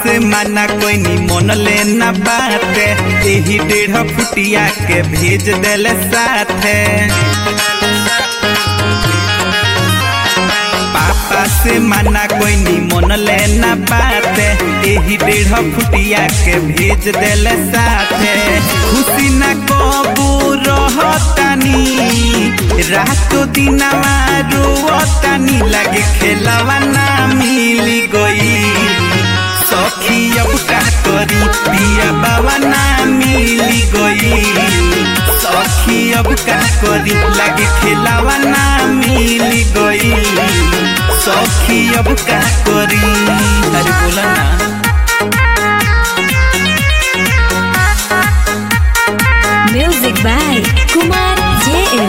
से माना कोई नी मन लेना बाते, यही 1.5 फुटिया के भेज देले साथे। पापा से माना कोई नी मन लेना बाते, यही 1.5 फुटिया के भेज देले साथे। खुशी न कबू रहतानी, रातो दिनवा रोवतानी, लगे खेलवा ना मिली गई। सखी अब का करी, पिया बाबा ना मिली गई। सखी अब का करी, लगे खेलवा ना मिली गई। सखी अब का करी, अरे बोला ना। Music by Kumar JM।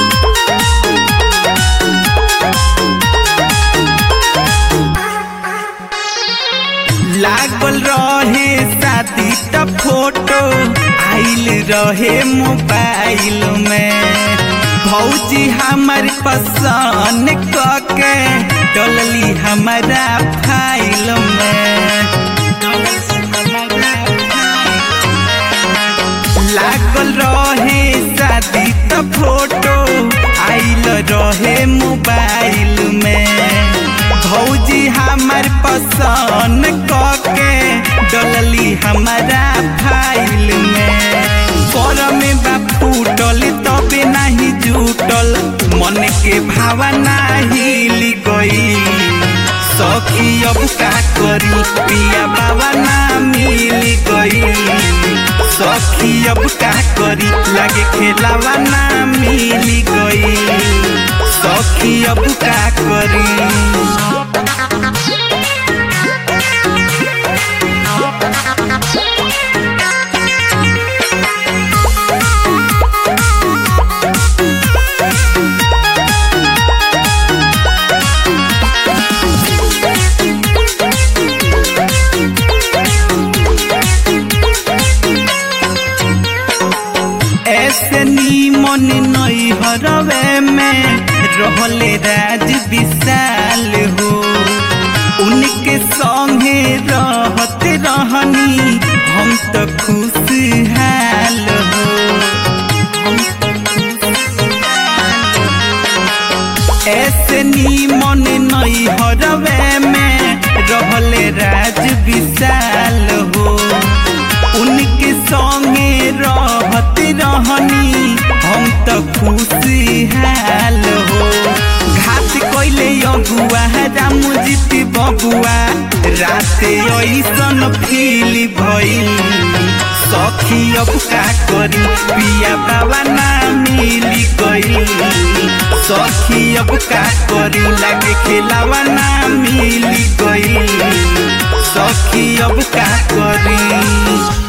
लागल रहे शादी त फोटो आइल रहे मोबाइल में। भौजी हमार पसंद कके डलली हमारा फाइल में। लागल रहे शादी त फोटो आइल रहे मोबाइल में। भौजी हमार पसंद कके डलली हमारा फाइल में। पर में बा फूटल तबे नहीं जुटल, मन के भावना हिल गई। सखी अब का करी, पिया बाबा ना मिल गई। सखी अब का करी, लगे खेलावा ना मिल गई। सखी अब का करी। ऐसे नीमन नई हरवे में रहले राज विशाल हो। उनके संगे रहते रहनी हम तो खुशहाल हो। ऐसे नीमन नई हरवे में रहले राज विशाल हो। उनके संगे रहते रहनी हम तो खुशहाल हो। घाट कोइले अगुआ राम जीती बबुआ, राते ऐसन फील भइल। सखी अब का करी, पिया बाबा ना मिली गई। सखी अब का करी, लगे खेलावा ना मिली गई। सखी अब का करी।